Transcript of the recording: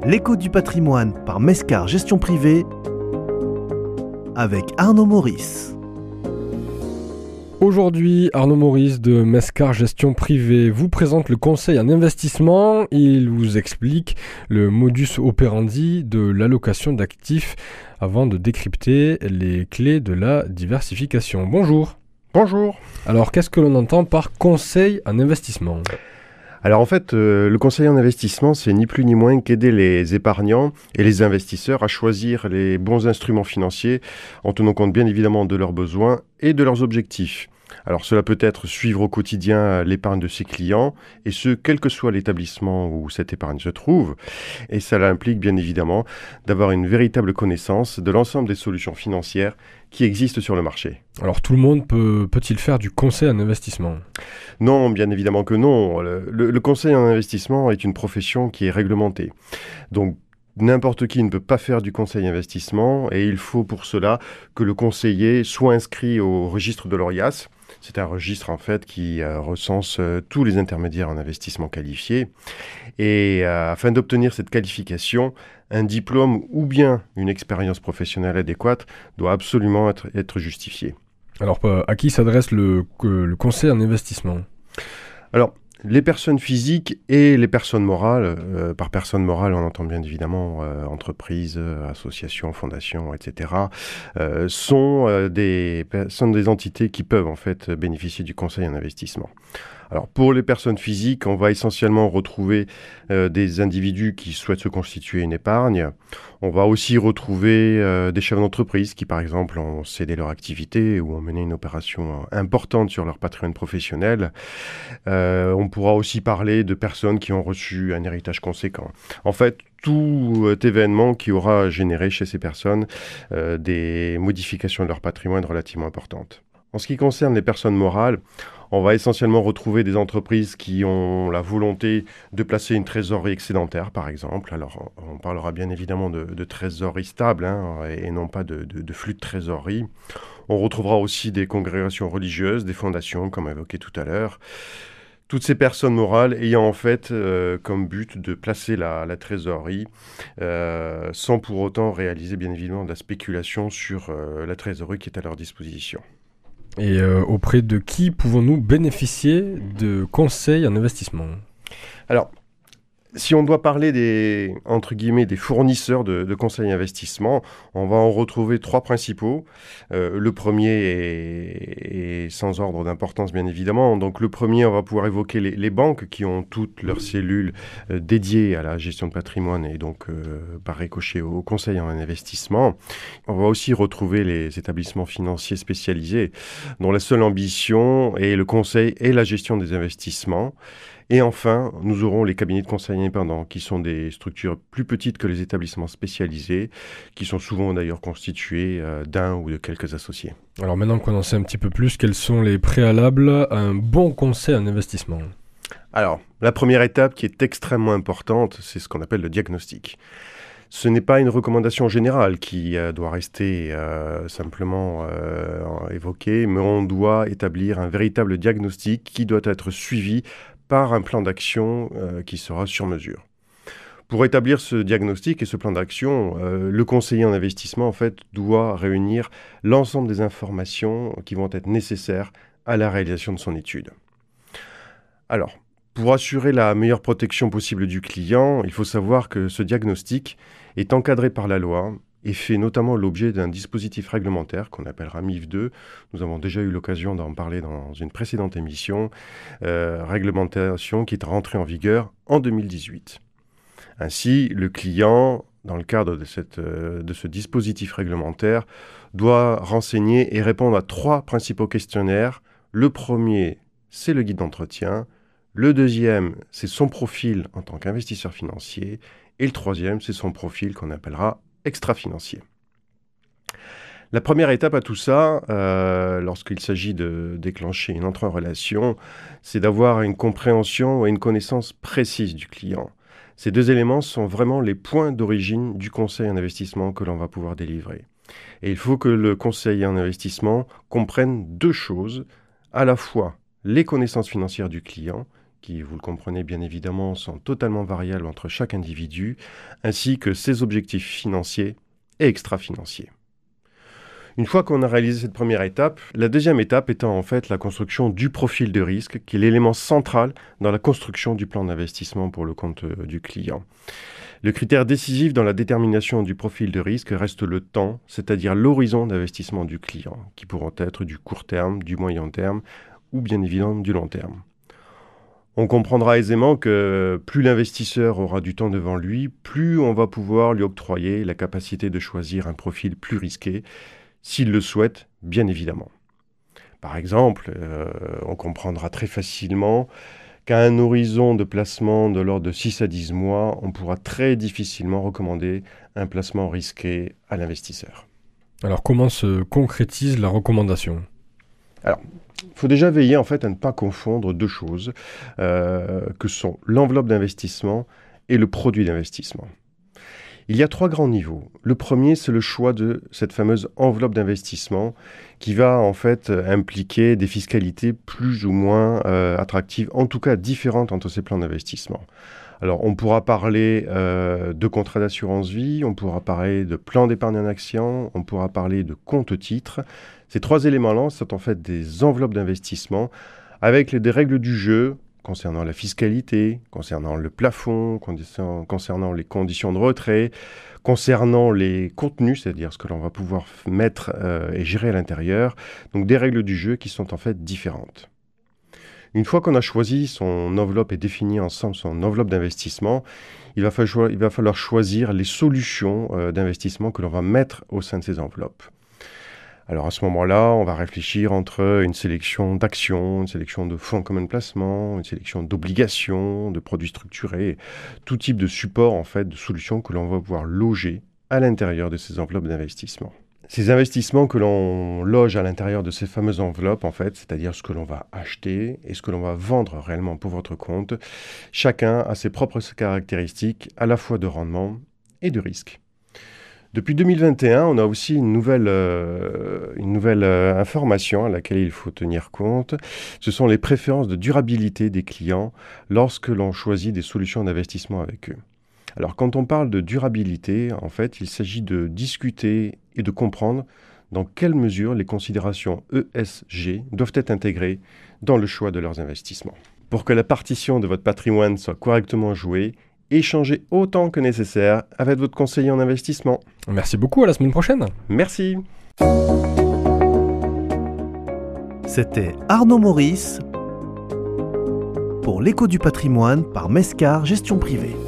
L'écho du patrimoine par Mescar Gestion Privée avec Arnaud Maurice. Aujourd'hui, Arnaud Maurice de Mescar Gestion Privée vous présente le conseil en investissement. Il vous explique le modus operandi de l'allocation d'actifs avant de décrypter les clés de la diversification. Bonjour. Bonjour. Alors, qu'est-ce que l'on entend par conseil en investissement ? Alors en fait, le conseil en investissement, c'est ni plus ni moins qu'aider les épargnants et les investisseurs à choisir les bons instruments financiers en tenant compte bien évidemment de leurs besoins et de leurs objectifs. Alors cela peut être suivre au quotidien l'épargne de ses clients, et ce, quel que soit l'établissement où cette épargne se trouve. Et cela implique bien évidemment d'avoir une véritable connaissance de l'ensemble des solutions financières qui existent sur le marché. Alors tout le monde peut-il faire du conseil en investissement ? Non, bien évidemment que non. Le conseil en investissement est une profession qui est réglementée. Donc n'importe qui ne peut pas faire du conseil investissement, et il faut pour cela que le conseiller soit inscrit au registre de l'ORIAS. C'est un registre en fait qui recense tous les intermédiaires en investissement qualifiés. Et afin d'obtenir cette qualification, un diplôme ou bien une expérience professionnelle adéquate doit absolument être justifié. Alors à qui s'adresse le conseil en investissement ? Alors, les personnes physiques et les personnes morales, par personnes morales on entend bien évidemment entreprises, associations, fondations, etc., sont des entités qui peuvent en fait bénéficier du conseil en investissement. Alors pour les personnes physiques, on va essentiellement retrouver des individus qui souhaitent se constituer une épargne. On va aussi retrouver des chefs d'entreprise qui par exemple ont cédé leur activité ou ont mené une opération importante sur leur patrimoine professionnel. On pourra aussi parler de personnes qui ont reçu un héritage conséquent. En fait, tout événement qui aura généré chez ces personnes des modifications de leur patrimoine relativement importantes. En ce qui concerne les personnes morales, on va essentiellement retrouver des entreprises qui ont la volonté de placer une trésorerie excédentaire, par exemple. Alors, on parlera bien évidemment de trésorerie stable et non pas de flux de trésorerie. On retrouvera aussi des congrégations religieuses, des fondations, comme évoqué tout à l'heure. Toutes ces personnes morales ayant en fait comme but de placer la trésorerie sans pour autant réaliser bien évidemment de la spéculation sur la trésorerie qui est à leur disposition. Et auprès de qui pouvons-nous bénéficier de conseils en investissement ? Alors, si on doit parler des fournisseurs de conseils investissement, on va en retrouver trois principaux. Le premier est sans ordre d'importance, bien évidemment. Donc le premier, on va pouvoir évoquer les banques qui ont toutes leurs cellules dédiées à la gestion de patrimoine et donc par ricochet au conseil en investissement. On va aussi retrouver les établissements financiers spécialisés dont la seule ambition est le conseil et la gestion des investissements. Et enfin, nous aurons les cabinets de conseil indépendants, qui sont des structures plus petites que les établissements spécialisés, qui sont souvent d'ailleurs constitués d'un ou de quelques associés. Alors maintenant qu'on en sait un petit peu plus, quels sont les préalables à un bon conseil en investissement ? Alors, la première étape qui est extrêmement importante, c'est ce qu'on appelle le diagnostic. Ce n'est pas une recommandation générale qui doit rester simplement évoquée, mais on doit établir un véritable diagnostic qui doit être suivi par un plan d'action qui sera sur mesure. Pour établir ce diagnostic et ce plan d'action, le conseiller en investissement en fait, doit réunir l'ensemble des informations qui vont être nécessaires à la réalisation de son étude. Alors, pour assurer la meilleure protection possible du client, il faut savoir que ce diagnostic est encadré par la loi et fait notamment l'objet d'un dispositif réglementaire qu'on appellera MIF2. Nous avons déjà eu l'occasion d'en parler dans une précédente émission, réglementation qui est rentrée en vigueur en 2018. Ainsi, le client, dans le cadre de ce dispositif réglementaire, doit renseigner et répondre à trois principaux questionnaires. Le premier, c'est le guide d'entretien. Le deuxième, c'est son profil en tant qu'investisseur financier. Et le troisième, c'est son profil qu'on appellera extra-financier. La première étape à tout ça, lorsqu'il s'agit de déclencher une entrée en relation, c'est d'avoir une compréhension et une connaissance précise du client. Ces deux éléments sont vraiment les points d'origine du conseil en investissement que l'on va pouvoir délivrer. Et il faut que le conseiller en investissement comprenne deux choses, à la fois les connaissances financières du client, qui, vous le comprenez bien évidemment, sont totalement variables entre chaque individu, ainsi que ses objectifs financiers et extra-financiers. Une fois qu'on a réalisé cette première étape, la deuxième étape étant en fait la construction du profil de risque, qui est l'élément central dans la construction du plan d'investissement pour le compte du client. Le critère décisif dans la détermination du profil de risque reste le temps, c'est-à-dire l'horizon d'investissement du client, qui pourront être du court terme, du moyen terme ou bien évidemment du long terme. On comprendra aisément que plus l'investisseur aura du temps devant lui, plus on va pouvoir lui octroyer la capacité de choisir un profil plus risqué, s'il le souhaite, bien évidemment. Par exemple, on comprendra très facilement qu'à un horizon de placement de l'ordre de 6 à 10 mois, on pourra très difficilement recommander un placement risqué à l'investisseur. Alors comment se concrétise la recommandation ? Alors, il faut déjà veiller en fait à ne pas confondre deux choses, que sont l'enveloppe d'investissement et le produit d'investissement. Il y a 3 grands niveaux. Le premier, c'est le choix de cette fameuse enveloppe d'investissement qui va en fait impliquer des fiscalités plus ou moins attractives, en tout cas différentes entre ces plans d'investissement. Alors, on pourra parler de contrats d'assurance vie, on pourra parler de plans d'épargne en action, on pourra parler de compte-titres. Ces 3 éléments-là sont en fait des enveloppes d'investissement avec des règles du jeu concernant la fiscalité, concernant le plafond, concernant les conditions de retrait, concernant les contenus, c'est-à-dire ce que l'on va pouvoir mettre et gérer à l'intérieur. Donc des règles du jeu qui sont en fait différentes. Une fois qu'on a choisi son enveloppe et défini ensemble son enveloppe d'investissement, il va falloir choisir les solutions d'investissement que l'on va mettre au sein de ces enveloppes. Alors à ce moment-là, on va réfléchir entre une sélection d'actions, une sélection de fonds communs de placement, une sélection d'obligations, de produits structurés, tout type de support en fait, de solutions que l'on va pouvoir loger à l'intérieur de ces enveloppes d'investissement. Ces investissements que l'on loge à l'intérieur de ces fameuses enveloppes, en fait, c'est-à-dire ce que l'on va acheter et ce que l'on va vendre réellement pour votre compte, chacun a ses propres caractéristiques à la fois de rendement et de risque. Depuis 2021, on a aussi une nouvelle information à laquelle il faut tenir compte. Ce sont les préférences de durabilité des clients lorsque l'on choisit des solutions d'investissement avec eux. Alors, quand on parle de durabilité, en fait, il s'agit de discuter et de comprendre dans quelle mesure les considérations ESG doivent être intégrées dans le choix de leurs investissements. Pour que la partition de votre patrimoine soit correctement jouée, échangez autant que nécessaire avec votre conseiller en investissement. Merci beaucoup, à la semaine prochaine. Merci. C'était Arnaud Maurice pour l'Écho du patrimoine par Mescar Gestion Privée.